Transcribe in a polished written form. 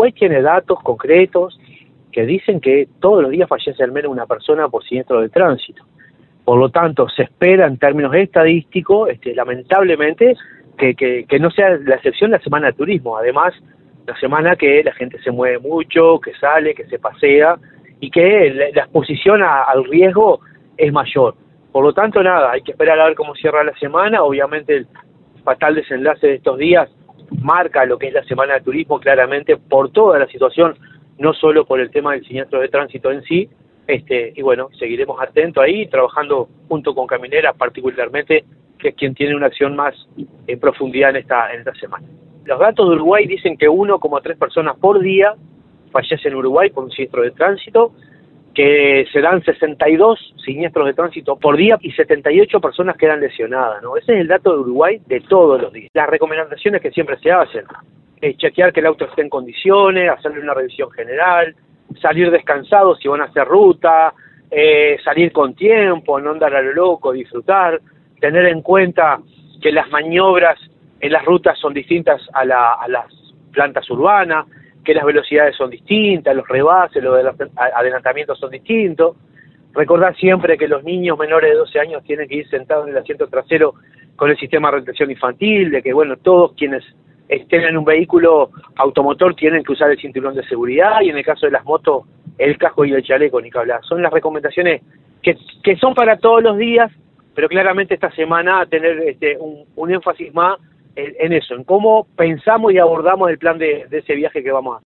Uruguay tiene datos concretos que dicen que todos los días fallece al menos una persona por siniestro de tránsito. Por lo tanto, se espera en términos estadísticos, lamentablemente, que no sea la excepción la semana de turismo. Además, la semana que la gente se mueve mucho, que sale, que se pasea y que la exposición al riesgo es mayor. Por lo tanto, nada, hay que esperar a ver cómo cierra la semana. Obviamente, el fatal desenlace de estos días marca lo que es la semana de turismo claramente por toda la situación, no solo por el tema del siniestro de tránsito en sí. Y bueno, seguiremos atentos ahí, trabajando junto con Camineras particularmente, que es quien tiene una acción más en profundidad en esta semana. Los datos de Uruguay dicen que 1,3 personas por día fallecen en Uruguay por un siniestro de tránsito, que se dan 62 siniestros de tránsito por día y 78 personas quedan lesionadas, ¿no? Ese es el dato de Uruguay de todos los días. Las recomendaciones que siempre se hacen es chequear que el auto esté en condiciones, hacerle una revisión general, salir descansados si van a hacer ruta, salir con tiempo, no andar a lo loco, disfrutar, tener en cuenta que las maniobras en las rutas son distintas a las plantas urbanas, que las velocidades son distintas, los rebases, los adelantamientos son distintos. Recordar siempre que los niños menores de 12 años tienen que ir sentados en el asiento trasero con el sistema de retención infantil, de que bueno, todos quienes estén en un vehículo automotor tienen que usar el cinturón de seguridad, y en el caso de las motos, el casco y el chaleco, ni que hablar. Son las recomendaciones que son para todos los días, pero claramente esta semana tener un énfasis más en eso, en cómo pensamos y abordamos el plan de ese viaje que vamos a hacer.